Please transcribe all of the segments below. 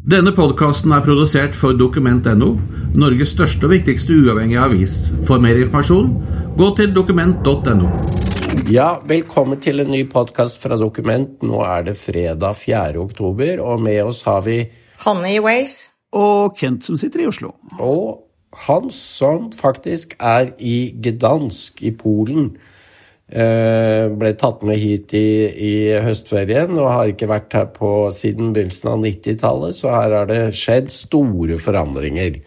Denne podcasten produsert for Dokument.no, Norges største og viktigste uavhengige avis. For mer informasjon, gå til dokument.no. Ja, velkommen til en ny podcast fra Dokument. Nå det fredag 4. oktober, og med oss har vi Hanne i Wales. Og Kent som sitter i Oslo. Og Hans som faktisk i Gdansk i Polen. Ble tatt med hit i høstferien og har ikke vært her siden begynnelsen av 90-tallet, så her har det skjedd store forandringer.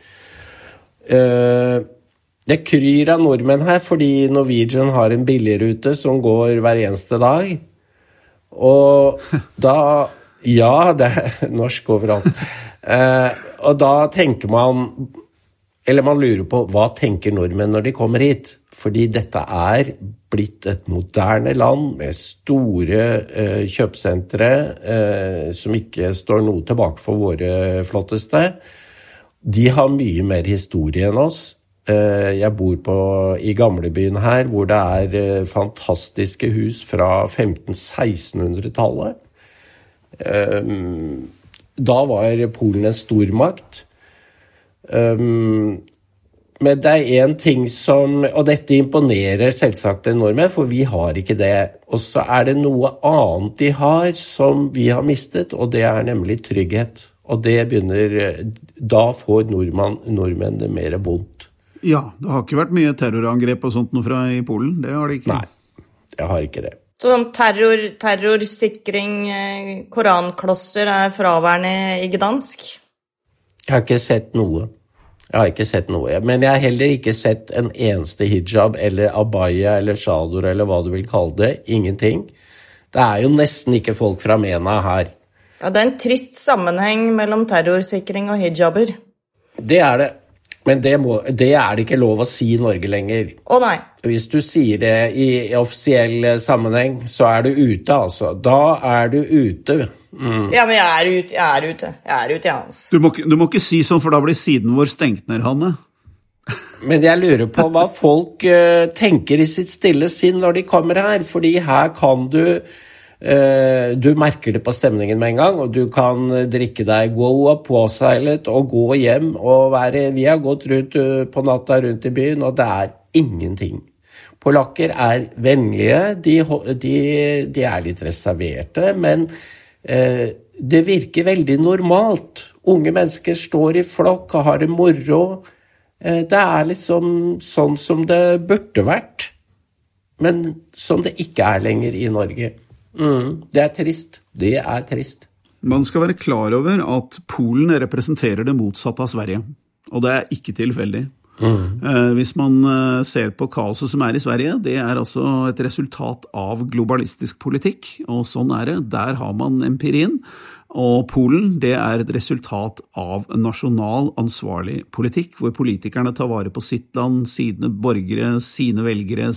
Det kryr av nordmenn her fordi Norwegian har en billigrute som går hver eneste dag, og da, ja, det norsk overalt, og da tenker man, eller man lurer på, hva tenker nordmenn når de kommer hit? Fordi dette blitt et moderne land med store kjøpsentre som ikke står noe tilbake for våre flotteste. De har mye mer historie enn oss. Jeg bor i gamlebyen her, hvor det fantastiske hus fra 1500-1600-tallet. Da var Polen en stormakt. Men det en ting som, og dette imponerer selvsagt en nordmenn, for vi har ikke det. Og så det noe annet de har som vi har mistet, og det nemlig trygghet. Og det da får nordmenn det mer vondt. Ja, det har ikke vært mye terrorangrep og sånt noe fra i Polen, det har det ikke. Nei, jeg har ikke det. Sånn terrorsikring, koranklosser fraværende i Gdansk? Jeg har ikke sett noe. Men jeg har heller ikke sett en eneste hijab, eller abaya, eller chador, eller hva du vil kalle det. Ingenting. Det jo nesten ikke folk fra MENA her. Ja, det en trist sammenheng mellom terrorsikring og hijaber. Det det. Men det det ikke lov å si i Norge lenger. Å nei. Hvis du sier det i offisiell sammenheng, så du ute, altså. Da du ute. Mm. Ja, men jeg ute, Hans. Du må ikke si sånn, for da blir siden vår stengt ned, Hanne. Men jeg lurer på hva folk tenker i sitt stille sinn når de kommer her, fordi her kan du merker det på stemningen med en gang, og du kan drikke deg god og påseilet og gå hjem og vi har gått rundt på natta rundt i byen, og det ingenting. Polakker vennlige, de litt reserverte, men det virker veldig normalt. Unge mennesker står i flokk og har det moro. Det liksom sånn som det burde vært, men som det ikke lenger i Norge. Det trist. Det trist. Man skal være klar over at Polen representerer det motsatte av Sverige, og det ikke tilfeldig. Hvis man ser på kaoset som i Sverige, det altså et resultat av globalistisk politikk, og sånn det. Der har man empirien, og Polen, det et resultat av nasjonal ansvarlig politikk, hvor politikerne tar vare på sitt land, sine borgere, sine velgere,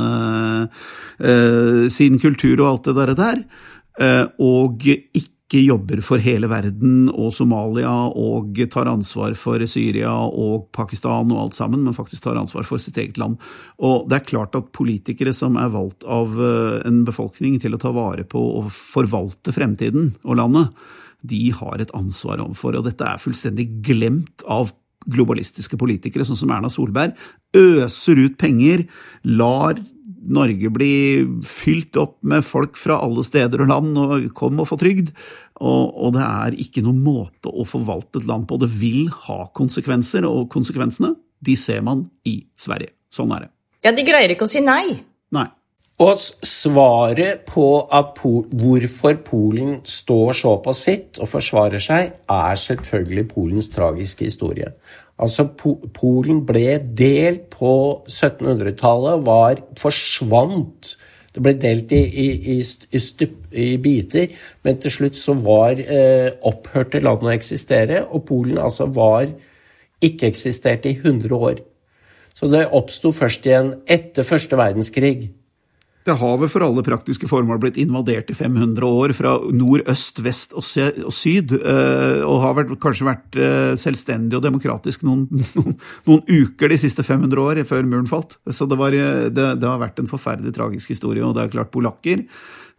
sin kultur og alt det der, og ikke jobber for hele verden og Somalia og tar ansvar for Syria og Pakistan og alt sammen, men faktisk tar ansvar for sitt eget land. Og det klart at politikere som valgt av en befolkning til å ta vare på og forvalte fremtiden og landet, de har et ansvar omfor, og dette fullstendig glemt av globalistiske politikere, sånn som Erna Solberg, øser ut penger, lar Norge blir fylt opp med folk fra alle steder og land, og kom og få trygd, og det ikke noen måte å forvalte et land på. Det vil ha konsekvenser, og konsekvensene, de ser man i Sverige. Sånn det. Ja, de greier ikke å si nei. Nei. Og svaret på hvorfor Polen står så på sitt og forsvarer seg, selvfølgelig Polens tragiske historie. Altså, Polen ble delt på 1700-tallet, forsvant. Det ble delt i biter, men til slutt så opphørte landet å eksistere, og Polen ikke eksisterte i 100 år. Så det oppstod først igjen etter Første verdenskrig. Det har vel for alle praktiske formål blitt invadert i 500 år fra nord, øst, vest og syd, og har kanskje vært selvstendig og demokratisk noen uker de siste 500 år før muren falt. Så det har vært en forferdelig tragisk historie, og det klart polakker,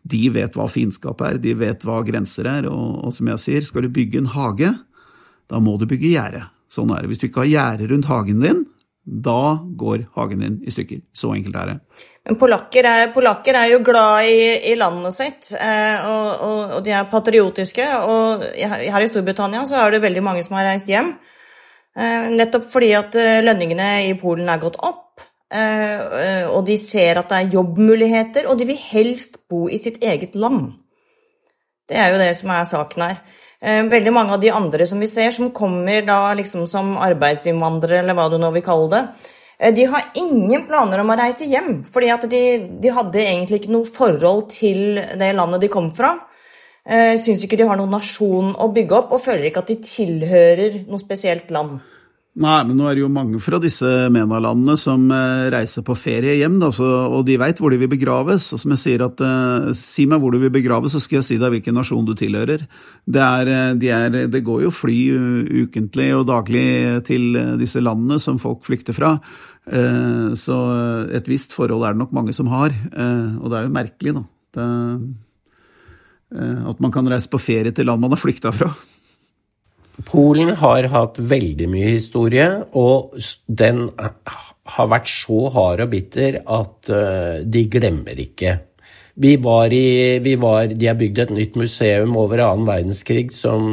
de vet hva fiendskap de vet hva grenser og som jeg sier, skal du bygge en hage, da må du bygge gjerde. Sånn det. Hvis du ikke har gjerde rundt hagen din, da går hagen din i stykker. Så enkelt det. Men polakker jo glad i landet sitt, og de patriotiske, og her i Storbritannia så det veldig mange som har reist hjem, nettopp fordi at lønningene i Polen gått opp, og de ser at det jobbmuligheter, og de vil helst bo i sitt eget land. Det jo det som saken her. Veldig mange av de andre som vi ser, som kommer da liksom som arbeidsinnvandrere, eller hva du nå vil kalle det, de har ingen planer om å reise hjem, fordi at de hadde egentlig ikke noe forhold til det landet de kom fra, synes ikke de har noen nasjon å bygge opp, og føler ikke at de tilhører noe spesielt land. Nei, men nå det jo mange fra disse MENA-landene som reiser på ferie hjem, da, og de vet hvor de vil begraves, og som jeg sier at, si meg hvor du vil begraves, så skal jeg si deg hvilken nasjon du tilhører. Det går jo fly ukentlig og daglig til disse landene som folk flykter fra, så et visst forhold det nok mange som har, og det jo merkelig da, at man kan reise på ferie til land man har flyktet fra. Polen har hatt veldig mye historie, og den har vært så hard og bitter at de glemmer ikke. De har bygd et nytt museum over 2. verdenskrig som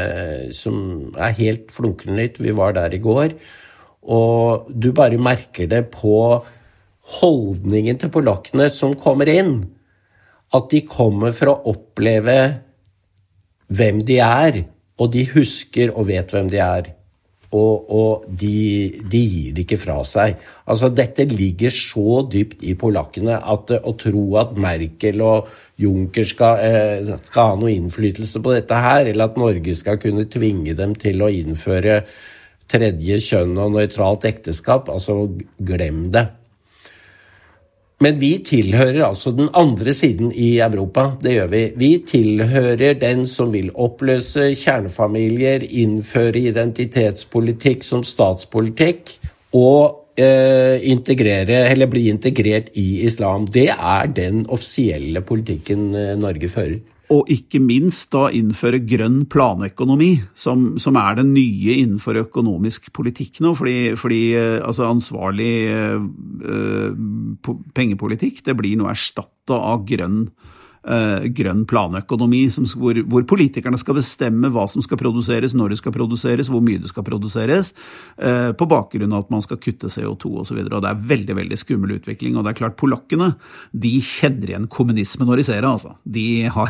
helt flunkende nytt. Vi var der i går, og du bare merker det på holdningen til polakkene som kommer inn, at de kommer for å oppleve hvem de og de husker og vet hvem de og de gir det ikke fra seg. Altså, dette ligger så dypt i polakkene at å tro at Merkel og Juncker skal ha noe innflytelse på dette her, eller at Norge skal kunne tvinge dem til å innføre tredje kjønn og nøytralt ekteskap, altså glem det. Men vi tilhører altså den andre siden i Europa, det gjør vi. Vi tilhører den som vil oppløse kjernefamilier, innføre identitetspolitikk som statspolitikk, og bli integrert i islam. Det den offisielle politikken Norge fører. Og ikke minst da innføre grønn planøkonomi, som det nye innenfor økonomisk politikk nå, fordi altså ansvarlig pengepolitikk, det blir nå erstattet av grønn planøkonomi, hvor politikerne skal bestemme hva som skal produseres, når det skal produseres, hvor mye det skal produseres, på bakgrunn av at man skal kutte CO2 og så videre, og det veldig, veldig skummel utvikling, og det klart, polakkene, de kjenner igjen kommunisme når de ser det, altså. De har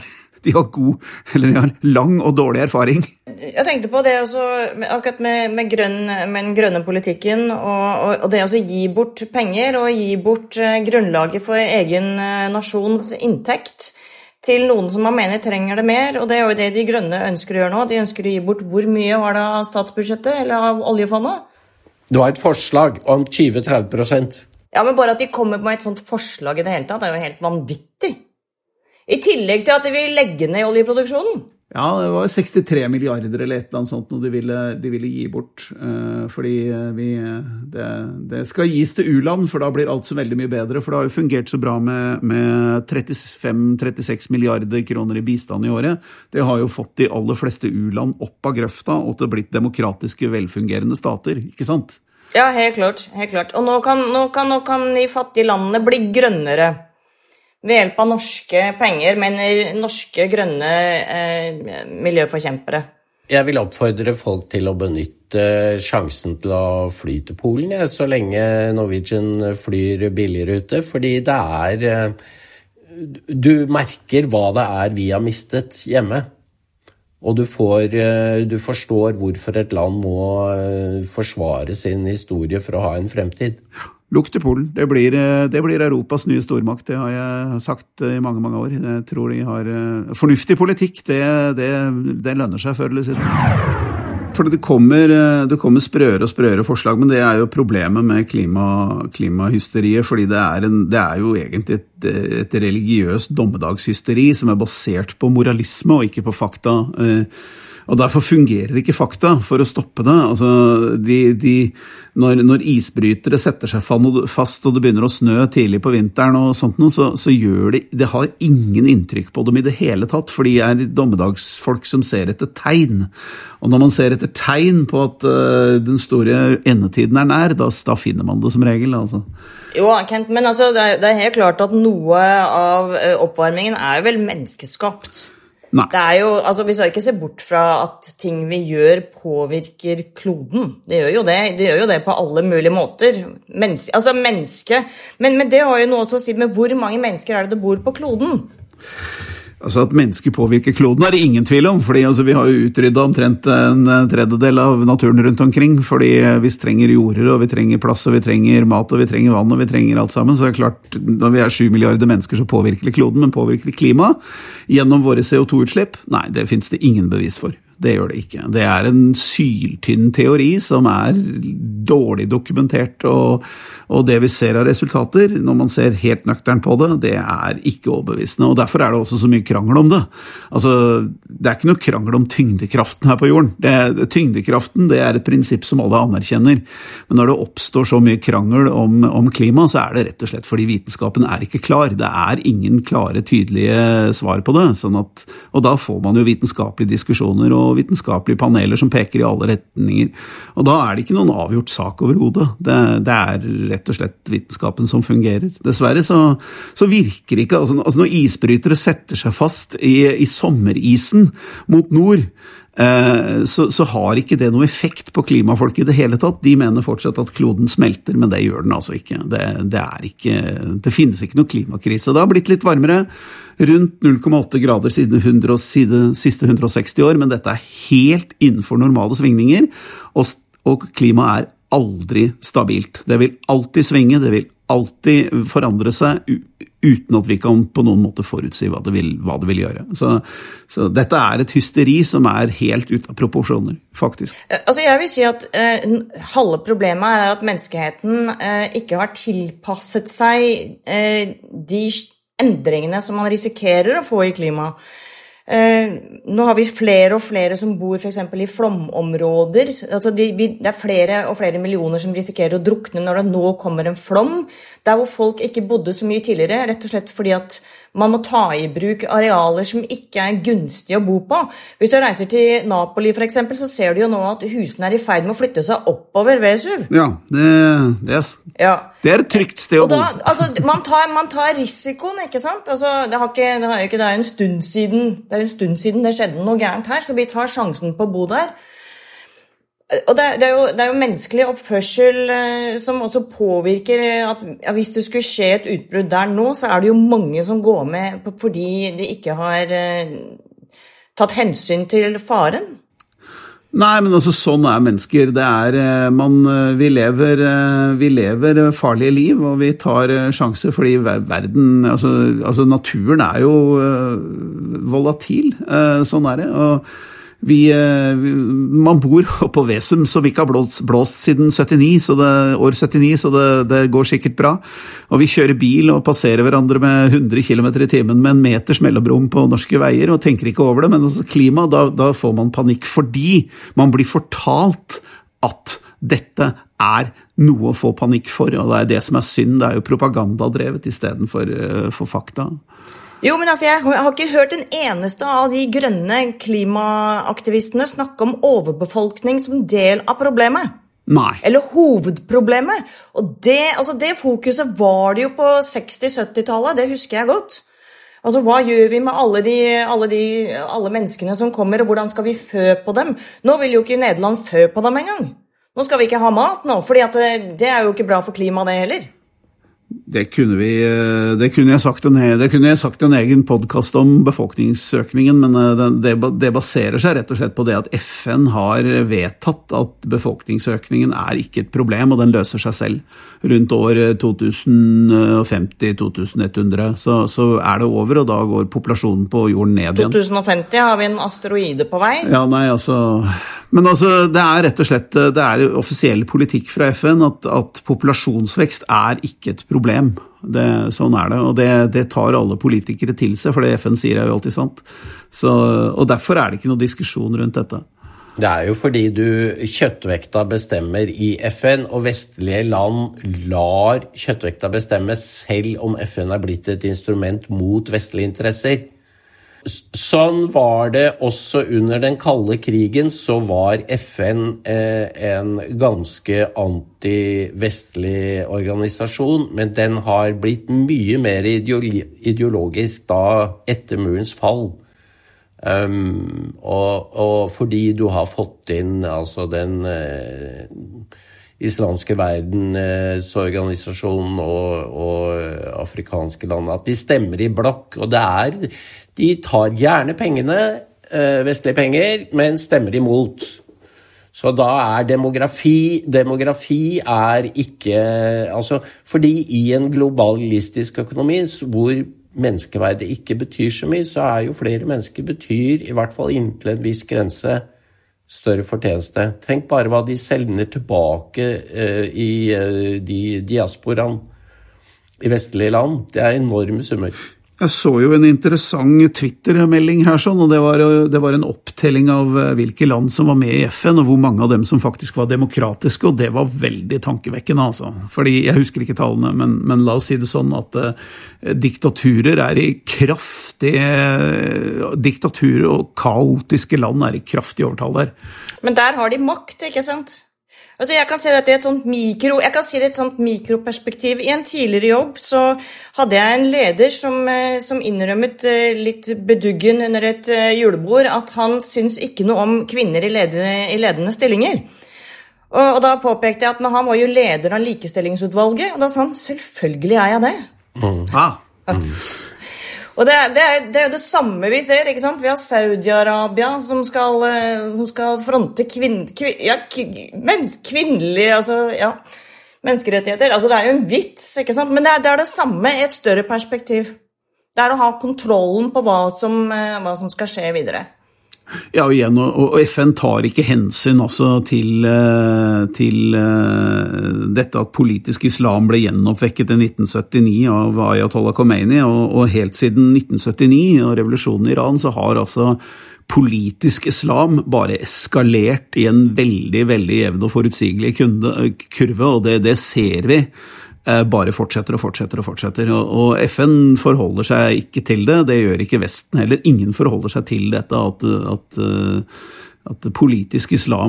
lang og dårlig erfaring. Jeg tenkte på det også, akkurat med den grønne politikken, og det å gi bort penger, og gi bort grunnlaget for egen nasjons inntekt, til noen som man mener trenger det mer, og det jo det de grønne ønsker å gjøre nå. De ønsker å gi bort hvor mye var det av statsbudsjettet, eller av oljefondet? Det var et forslag om 20-30%. Ja, men bare at de kommer med et sånt forslag i det hele tatt, det jo helt vanvittig. I tillegg til at de vil legge ned oljeproduksjonen. Ja, det var 63 milliarder eller et eller annet sånt noe de ville gi bort, fordi det skal gis til U-land, for da blir alt så veldig mye bedre, for det har jo fungert så bra med 35-36 milliarder kroner i bistand i året. Det har jo fått de aller fleste U-land opp av grøfta, og det har blitt demokratiske, velfungerende stater, ikke sant? Ja, helt klart. Og nå kan de fattige landene bli grønnere. Ved hjelp av norske penger, mener norske grønne miljøforkjempere. Jeg vil oppfordre folk til å benytte sjansen til å fly til Polen, så lenge Norwegian flyr billigere ute, fordi du merker hva det vi har mistet hjemme. Og du forstår hvorfor et land må forsvare sin historie for å ha en fremtid. Lukt til Polen. Det blir Europas nye stormakt, det har jeg sagt i mange, mange år. Jeg tror de har fornuftig politikk, det lønner seg før eller siden. For det kommer sprøere og sprøere forslag, men det jo problemet med klimahysteriet, fordi det jo egentlig et religiøst dommedagshysteri som basert på moralisme og ikke på fakta. Og derfor fungerer ikke fakta for å stoppe det. Altså, når isbrytere setter seg fast og det begynner å snø tidlig på vinteren og sånt, så gjør det har ingen inntrykk på dem i det hele tatt, for de er dommedagsfolk som ser etter tegn. Og når man ser etter tegn på at den store endetiden er nær, da finner man det som regel. Altså. Jo, Kent, men altså, det er helt klart at noe av oppvarmingen er vel menneskeskapt. Nei. Det er jo, altså vi skal ikke se bort fra at ting vi gjør påvirker kloden. Det gjør jo det på alle mulige måter. Menneske. Men det har jo noe å si med hvor mange mennesker er det bor på kloden? Altså at mennesker påvirker kloden er det ingen tvil om, fordi vi har jo utryddet omtrent en tredjedel av naturen rundt omkring, fordi vi trenger jorder, og vi trenger plass, og vi trenger mat, og vi trenger vann, og vi trenger alt sammen. Så det er klart, når vi er 7 milliarder mennesker, så påvirker det kloden, men påvirker det klima gjennom våre CO2-utslipp? Nei, det finnes det ingen bevis for. Det gjør det ikke. Det er en syltynn teori som er dårlig dokumentert, og det vi ser av resultater, når man ser helt nøktern på det, det er ikke overbevisende, og derfor er det også så mye krangel om det. Altså, det er ikke noe krangel om tyngdekraften her på jorden. Tyngdekraften, det er et prinsipp som alle anerkjenner, men når det oppstår så mye krangel om klima, så er det rett og slett fordi vitenskapen er ikke klar. Det er ingen klare, tydelige svar på det, og da får man jo vitenskapelige diskusjoner og vitenskapelige paneler som peker i alle retninger. Og da er det ikke noen avgjort sak overhodet. Det er rett og slett vitenskapen som fungerer. Dessverre så virker ikke, altså når isbrytere setter seg fast i sommerisen mot nord, så har ikke det noe effekt på klimafolk i det hele tatt. De mener fortsatt at kloden smelter, men det gjør den altså ikke. Det finnes ikke noe klimakrise. Det har blitt litt varmere, rundt 0,8 grader siden siste 160 år, men dette er helt innenfor normale svingninger, og klimaet er aldri stabilt. Det vil alltid svinge, det vil alltid forandre seg, uten at vi kan på noen måte forutsi hva det vil gjøre. Så dette er et hysteri som er helt ut av proporsjoner, faktisk. Altså jeg vil si at halve problemet er at menneskeheten ikke har tilpasset seg de endringene som man risikerer å få i klima. Nå har vi flere og flere som bor for eksempel i flomområder. Altså det er flere og flere millioner som risikerer å drukne når det nå kommer en flom, der hvor folk ikke bodde så mye tidligere, rett og slett fordi at man må ta i bruk arealer som ikke er gunstige å bo på. Hvis du reiser til Napoli for eksempel, så ser du jo nå at husene er i ferd med å flytte seg oppover Vesuv. Ja, det er et trygt sted å bo. Og da, altså, man tar risikoen, ikke sant? Altså, det er en stund siden det skjedde noe gærent her, så vi tar sjansen på å bo der. Og det er jo menneskelig oppførsel som også påvirker at hvis det skulle skje et utbrudd der nå, så er det jo mange som går med fordi de ikke har tatt hensyn til faren. Nei, men altså sånn er mennesker. Vi lever farlige liv, og vi tar sjanser fordi verden, altså naturen er jo volatil, sånn er det, og man bor på Vesum som ikke har blåst siden år 79, så det går sikkert bra. Og vi kjører bil og passerer hverandre med 100 km i timen med en meters mellomrom på norske veier og tenker ikke over det, men altså klima, da får man panikk fordi man blir fortalt at dette er noe å få panikk for, og det er det som er synd, det er jo propagandadrevet i stedet for fakta. Jo, men altså, jeg har ikke hørt en eneste av de grønne klimaaktivistene snakke om overbefolkning som del av problemet. Nei. Eller hovedproblemet. Og det fokuset var det jo på 60-70-tallet, det husker jeg godt. Altså, hva gjør vi med alle menneskene som kommer, og hvordan skal vi fø på dem? Nå vil jo ikke Nederland fø på dem engang. Nå skal vi ikke ha mat nå, fordi at det er jo ikke bra for klimaet det heller. Det kunne jeg sagt en egen podcast om befolkningsøkningen, men det baserer seg rett og slett på det at FN har vedtatt at befolkningsøkningen er ikke et problem, og den løser seg selv. Rundt år 2050-2100 så er det over, og da går populasjonen på jorden ned igjen. 2050 har vi en asteroide på vei? Ja, nei, altså, Men altså, det rett og slett det offisiell politikk fra FN at populasjonsvekst ikke et problem. Sånn det, og det tar alle politikere til seg, for det FN sier jo alltid sant. Og derfor det ikke noe diskusjon rundt dette. Det jo fordi kjøttvekta bestemmer I FN, og vestlige land lar kjøttvekta bestemme selv om FN blitt et instrument mot vestlige interesser. Sånn var det også under den kalde krigen, så var FN en ganske anti-vestlig organisasjon, men den har blitt mye mer ideologisk da etter murens fall. Og fordi du har fått inn altså den islamske verdens organisasjon og afrikanske land, at de stemmer I blokk, og de tar gjerne pengene, vestlige penger, men stemmer imot. Så da demografi ikke, altså, fordi I en globalistisk økonomi hvor menneskeverdet ikke betyr så mye, så jo flere mennesker betyr, I hvert fall inntil en viss grense, større fortjeneste. Tenk bare hva de sender tilbake I de diasporaen I vestlige land. Det enorme summer. Jeg så jo en interessant Twitter-melding her, og det var en opptelling av hvilke land som var med I FN, og hvor mange av dem som faktisk var demokratiske, og det var veldig tankevekkende, altså. Fordi, jeg husker ikke tallene, men la oss si det sånn at diktaturer I kraftige, diktaturer og kaotiske land I kraftig overtall der. Men der har de makt, ikke sant? Altså jeg kan si det I et sånt mikroperspektiv. I en tidligere jobb så hadde jeg en leder som innrømmet litt beduggen under et julebord at han syns ikke noe om kvinner I ledende stillinger. Og da påpekte jeg at men han var jo leder av likestillingsutvalget, og da sa han, selvfølgelig jeg det. Og det jo det samme vi ser, ikke sant? Vi har Saudi-Arabia som skal fronte kvinnelige, altså, ja, menneskerettigheter. Altså, det jo en vits, ikke sant? Men det det samme I et større perspektiv. Det å ha kontrollen på hva som skal skje videre. Ja, og igjen, og FN tar ikke hensyn også til dette at politisk islam ble gjenoppvekket I 1979 av Ayatollah Khomeini, og helt siden 1979 og revolusjonen I Iran så har altså politisk islam bare eskalert I en veldig, veldig jevn og forutsigelig kurve, og det ser vi. Bare fortsetter, og FN forholder seg ikke til det, det gjør ikke Vesten heller, ingen forholder seg til dette at politisk islam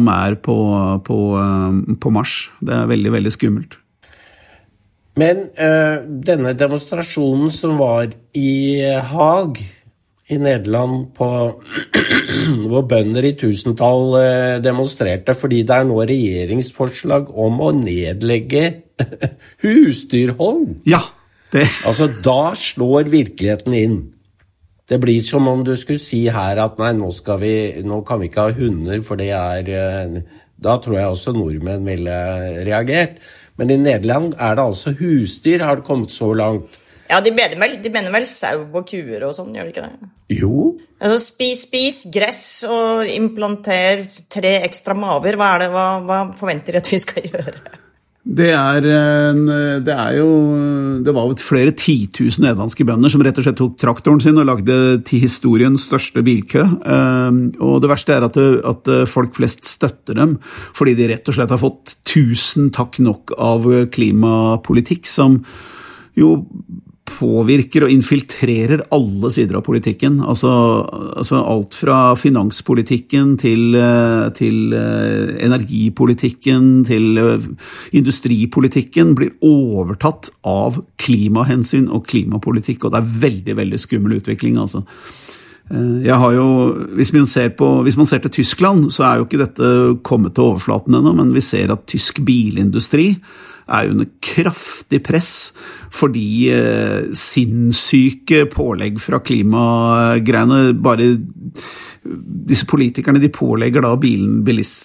på mars, det veldig, veldig skummelt. Men denne demonstrasjonen som var I Haag, I Nederland, hvor bønder I tusentall demonstrerte, fordi det nå regjeringsforslag om å nedlegge husdyrhold. Ja, det. Altså, da slår virkeligheten inn. Det blir som om du skulle si her at nei, nå kan vi ikke ha hunder, for det da tror jeg også nordmenn ville reagert. Men I Nederland det altså husdyr, har det kommet så langt. Ja, de mener vel sau og kuer og sånn, gjør de ikke det? Jo. Altså, spis gress og implanter 3 ekstra maver, hva forventer de at vi skal gjøre? Det var jo flere 10 000 nederlandske bønder som rett og slett tok traktoren sin og lagde til historiens største bilkø. Og det verste at folk flest støtter dem, fordi de rett og slett har fått 1000 takk nok av klimapolitikk som jo påvirker og infiltrerer alle sider av politikken, altså alt fra finanspolitikken til energipolitikken, til industripolitikken blir overtatt av klimahensyn og klimapolitikk, og det veldig, veldig skummel utvikling, altså. Jeg har jo, hvis man ser til Tyskland, så jo ikke dette kommet til overflaten ennå, men vi ser at tysk bilindustri jo under kraftig press fordi sinnssyke pålegg fra klimagreiene, bare disse politikerne de pålegger da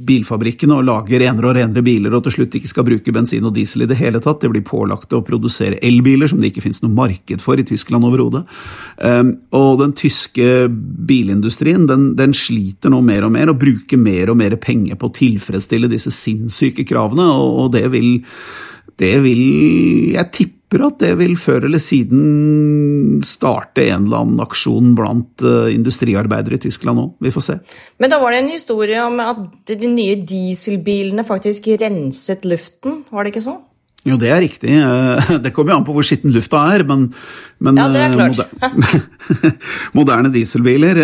bilfabrikkene og lage renere og renere biler, og til slutt ikke skal bruke bensin og diesel i det hele tatt. Det blir pålagt å produsere elbiler, som det ikke finnes noe marked for i Tyskland overhodet. Og den tyske bilindustrien, den sliter nå mer og mer, og bruker mer og mer penger på å tilfredsstille disse sinnssyke kravene, og det vil jeg tipper at det vil før eller siden starte en eller annen aksjon blant industriarbeidere i Tyskland nå. Vi får se. Men da var det en historie om at de nye dieselbilene faktisk renset luften, var det ikke så? Jo, det riktig. Det kommer jo an på hvor skitten lufta men ja, det klart. Moderne dieselbiler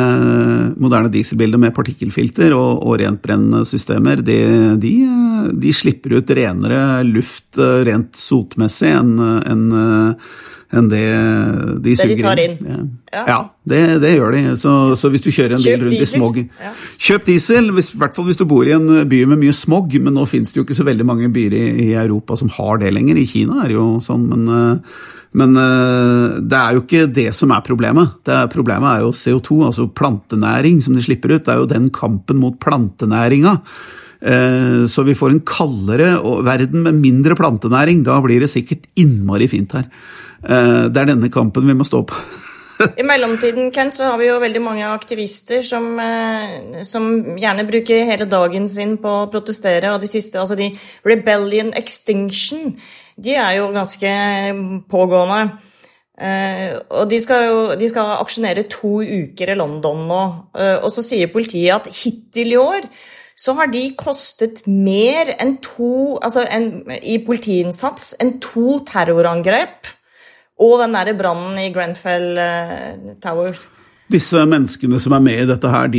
med partikkelfilter og rentbrennende systemer, de slipper ut renere luft rent sotmessig enn det de suger tar inn. Ja, det gjør de. Så hvis du kjører en bil rundt i smog, kjøp diesel, i hvert fall hvis du bor i en by med mye smog, men nå finnes det jo ikke så veldig mange byer i Europa som har det lenger. I Kina er det jo sånn, men det er jo ikke det som er problemet. Problemet er jo CO2, altså plantenæring som de slipper ut. Det er jo den kampen mot plantenæringa. Så vi får en kaldere verden med mindre plantenæring, da blir det sikkert innmari fint her. Det er denne kampen vi må stå på. I mellomtiden, Kent, så har vi jo veldig mange aktivister som gjerne bruker hele dagen sin på å protestere, og de siste, altså de Rebellion Extinction, de er jo ganske pågående. Og de skal aksjonere 2 uker i London nå, og så sier politiet at hittil i år så har de kostet mer enn i politiinnsats enn 2 terrorangrep og den der brannen i Grenfell Towers. Disse menneskene som er med i dette her,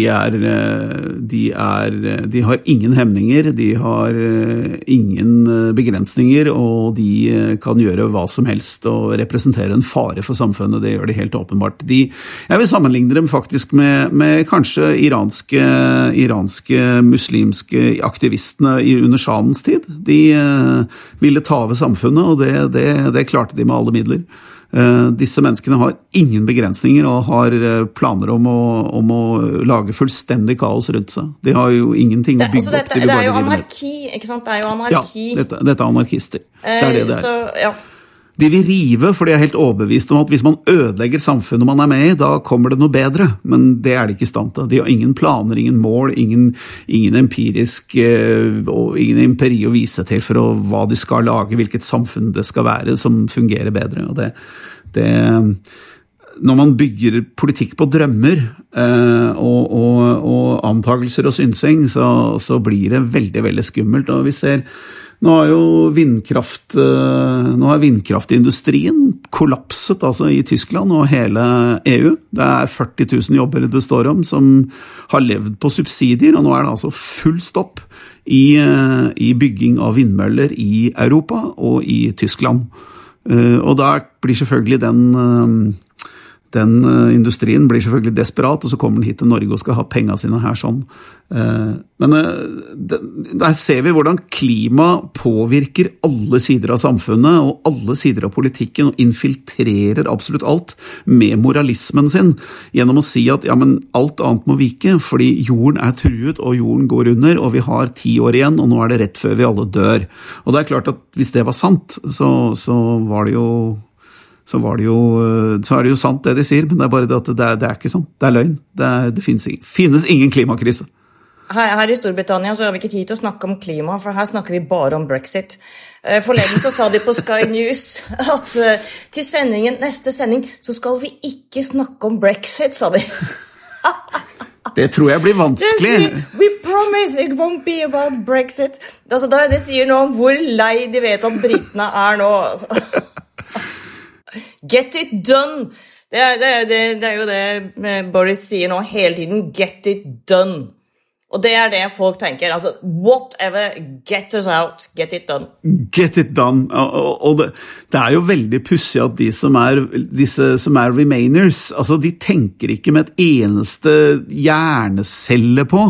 de har ingen hemninger, de har ingen begrensninger, og de kan gjøre hva som helst og representere en fare for samfunnet. Det gjør de helt åpenbart. Jeg vil sammenligne dem faktisk med kanskje iranske muslimske aktivistene under shahens tid. De ville ta over samfunnet, og det klarte de med alle midler. Disse menneskene har ingen begrensninger og har planer om å lage fullstendig kaos rundt seg. De har jo ingenting å bygge opp til. Det er jo anarki, ikke sant? Det er jo anarki. Ja, dette er anarkister. Det er det det er. Så, ja. De vil rive, for de er helt overbevist om at hvis man ødelegger samfunnet man er med i, da kommer det noe bedre. Men det er de ikke i stand til. De har ingen planer, ingen mål, ingen empirisk og ingen empiri å vise til for hva de skal lage, hvilket samfunn det skal være som fungerer bedre. Og når man bygger politikk på drømmer og antagelser og synsing, så blir det veldig, veldig skummelt. Og vi ser nå har vindkraftindustrien kollapset altså i Tyskland og hele EU. Det er 40 000 jobber det står om som har levd på subsidier, og nå er det altså full stopp i bygging av vindmøller i Europa og i Tyskland. Og da blir selvfølgelig den industrien blir selvfølgelig desperat, og så kommer den hit til Norge og skal ha pengene sine her sånn. Men der ser vi hvordan klima påvirker alle sider av samfunnet og alle sider av politikken og infiltrerer absolutt alt med moralismen sin gjennom å si at ja, men alt annet må vike fordi jorden er truet og jorden går under og vi har 10 år igjen og nå er det rett før vi alle dør. Og det er klart at hvis det var sant, så er det jo sant det de sier, men det er bare det at det er ikke sant. Det er løgn. Det finnes ingen klimakrise. Her i Storbritannia så har vi ikke tid til å snakke om klima, for her snakker vi bare om Brexit. Forleden så sa de på Sky News at til neste sending så skal vi ikke snakke om Brexit, sa de. Det tror jeg blir vanskelig. We promise it won't be about Brexit. Altså, det sier noe om hvor lei de vet at britene er nå. Get it done. Det er jo det Boris sier nå hele tiden. Get it done. Og det er det folk tenker. Altså, whatever, get us out, get it done. Get it done. Og det er jo veldig pussig at disse som er remainers, altså de tenker ikke med et eneste hjernecelle på.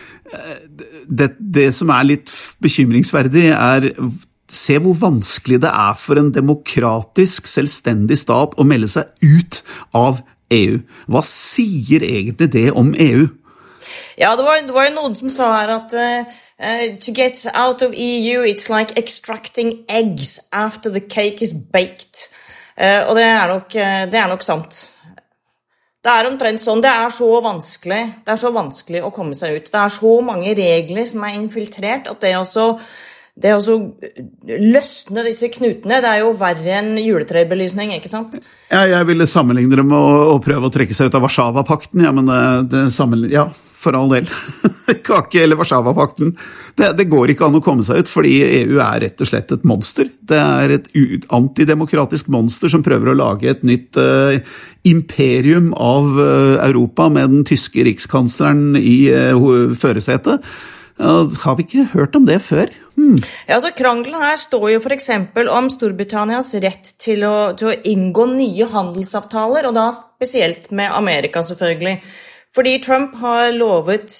Det som er litt bekymringsverdig se hvor vanskelig det er for en demokratisk, selvstendig stat å melde seg ut av EU. Hva sier egentlig det om EU? Ja, det var jo noen som sa her at to get out of EU, it's like extracting eggs after the cake is baked. Og det er nok sant. Det er omtrent sånn, det er så vanskelig å komme seg ut. Det er så mange regler som er infiltrert, at det å løsne disse knutene, det er jo verre enn juletrebelysning, ikke sant? Ja, jeg ville sammenligne det med å prøve å trekke seg ut av Warszawa-pakten, ja, men ja, for all del. Kake eller Warszawa-pakten. Det går ikke an å komme seg ut, fordi EU er rett og slett et monster. Det er et antidemokratisk monster som prøver å lage et nytt imperium av Europa med den tyske rikskansleren i førersetet. Har vi ikke hørt om det før? Ja, så krangelen her står jo for eksempel om Storbritannias rett til å inngå nye handelsavtaler, og da spesielt med Amerika selvfølgelig. Fordi Trump har lovet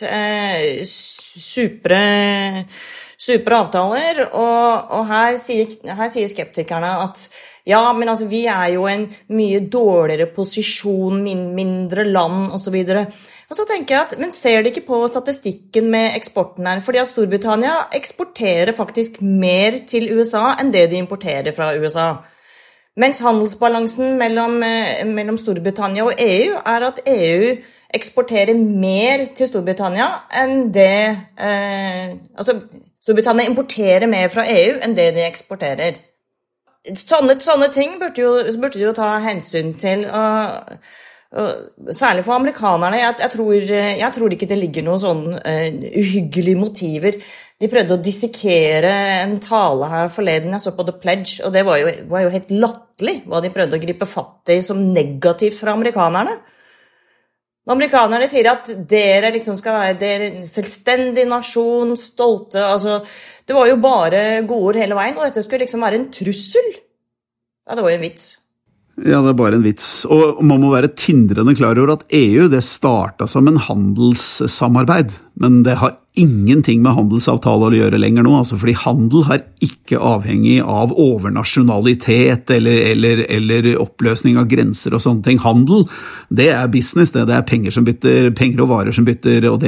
supre avtaler, og her sier skeptikerne at ja, men altså vi er jo en mye dårligere posisjon, mindre land og så videre. Og så tenker jeg at, men ser de ikke på statistikken med eksporten her? Fordi at Storbritannia eksporterer faktisk mer til USA enn det de importerer fra USA. Mens handelsbalansen mellom Storbritannia og EU er at EU eksporterer mer til Storbritannia enn det, altså Storbritannia importerer mer fra EU enn det de eksporterer. Sånne ting burde de jo ta hensyn til, og særlig for amerikanerne. Jeg tror ikke det ligger noen sånn uhyggelige motiver. De prøvde å dissekere en tale her forleden, jeg så på The Pledge, og det var jo helt latterlig hva de prøvde å gripe fatt i som negativt fra amerikanerne. Når amerikanerne sier at dere liksom skal være en selvstendig nasjon, stolte, altså det var jo bare gode ord hele veien, og dette skulle liksom være en trussel. Ja, det var jo en vits. Ja, det er bare en vits. Og man må være tindrende klar over at EU, det startet som en handelssamarbeid, men det har ingenting med handelsavtaler å gjøre lenger nå, altså fordi handel er ikke avhengig av overnasjonalitet eller oppløsning av grenser og sånne ting. Handel, det er business, det er penger som bytter, penger og varer som bytter, og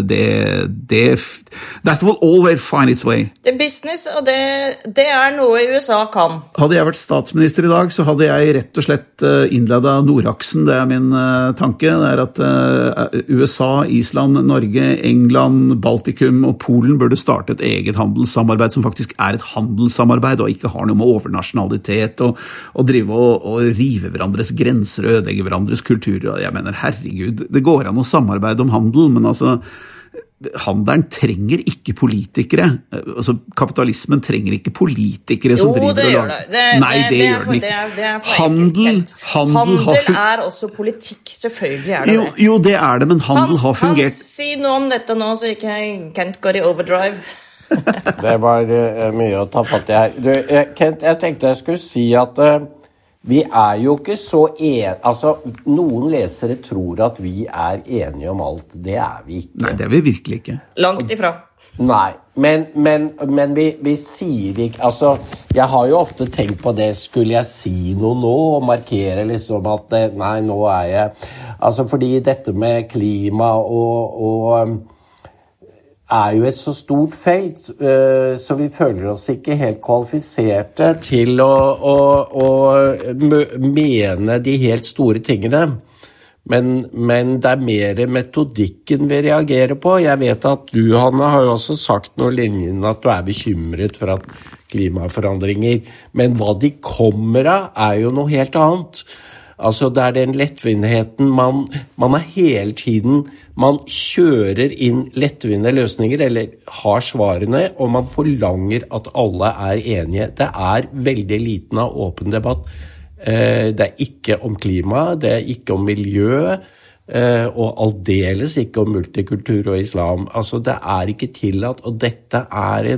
that will always find its way. Det er business, og det er noe USA kan. Hadde jeg vært statsminister i dag, så hadde jeg rett og slett innledet Nordaksen, det er min tanke, det er at USA, Island, Norge, England, Baltikum og Polen burde starte et eget handelssamarbeid som faktisk er et handelssamarbeid og ikke har noe med overnasjonalitet og drive og rive hverandres grenser og ødelegge hverandres kulturer. Jeg mener, herregud, det går an å samarbeide om handel, men altså handelen trenger ikke politikere. Altså, kapitalismen trenger ikke politikere som driver og lager. Nei, det gjør den ikke. Handel er også politikk, selvfølgelig er det det. Jo, det er det, men handel har fungert. Hans, si noe om dette nå, så ikke Kent går i overdrive. Det var mye å ta fatt i her. Kent, jeg tenkte jeg skulle si at vi er jo ikke så altså noen lesere tror at vi er enige om alt. Det er vi ikke. Nei, det er vi virkelig ikke. Langt ifra. Nei, men vi sier ikke, altså jeg har jo ofte tenkt på det, skulle jeg si noe nå og markere liksom at nei, nå er jeg, altså fordi dette med klima og er jo et så stort felt, så vi føler oss ikke helt kvalifiserte til å mene de helt store tingene. Men det er mer metodikken vi reagerer på. Jeg vet at du, Hanne, har jo også sagt noe lignende at du er bekymret for at klimaforandringer, men hva de kommer av er jo noe helt annet. Altså det er den lettvindheten, man er hele tiden, man kjører inn lettvinde løsninger, eller har svarene, og man forlanger at alle er enige. Det er veldig liten av åpen debatt. Det er ikke om klima, det er ikke om miljø, og aldeles ikke om multikultur og islam. Altså det er ikke tillatt, og dette er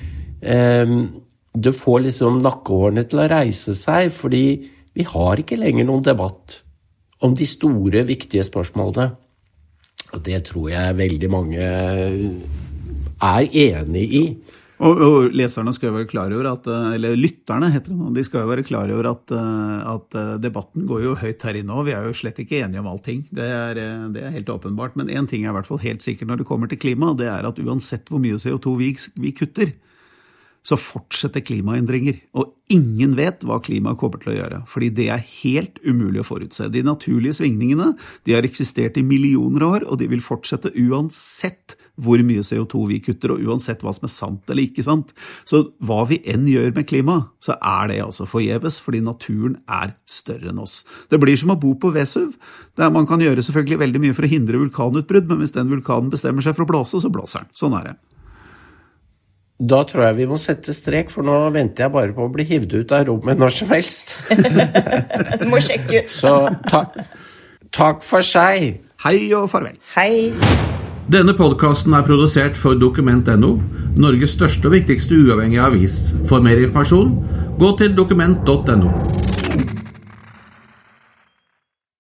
du får liksom nakkehårene til å reise seg, fordi vi har ikke lenger noen debatt om de store, viktige spørsmålene. Og det tror jeg veldig mange er enig i. Og leserne skal jo være klar over at, eller lytterne heter det nå, de skal jo være klar over at debatten går jo høyt her inne, og vi er jo slett ikke enige om allting. Det er helt åpenbart, men en ting er i hvert fall helt sikkert når det kommer til klima, det er at uansett hvor mye CO2 vi kutter, så fortsetter klimaendringer, og ingen vet hva klimaet kommer til å gjøre, fordi det er helt umulig å forutse. De naturlige svingningene, de har eksistert i millioner av år, og de vil fortsette uansett hvor mye CO2 vi kutter, og uansett hva som er sant eller ikke sant. Så hva vi enn gjør med klima, så er det altså forgjeves, fordi naturen er større enn oss. Det blir som å bo på Vesuv, der man kan gjøre selvfølgelig veldig mye for å hindre vulkanutbrudd, men hvis den vulkanen bestemmer seg for å blåse, så blåser den. Sånn er det. Da tror jeg vi må sette strek, for nå venter jeg bare på å bli hivd ut av rommet når som helst. Du må sjekke ut. Så takk for seg. Hei og farvel. Hei. Denne podcasten er produsert for Dokument.no, Norges største og viktigste uavhengige avis. For mer informasjon, gå til dokument.no.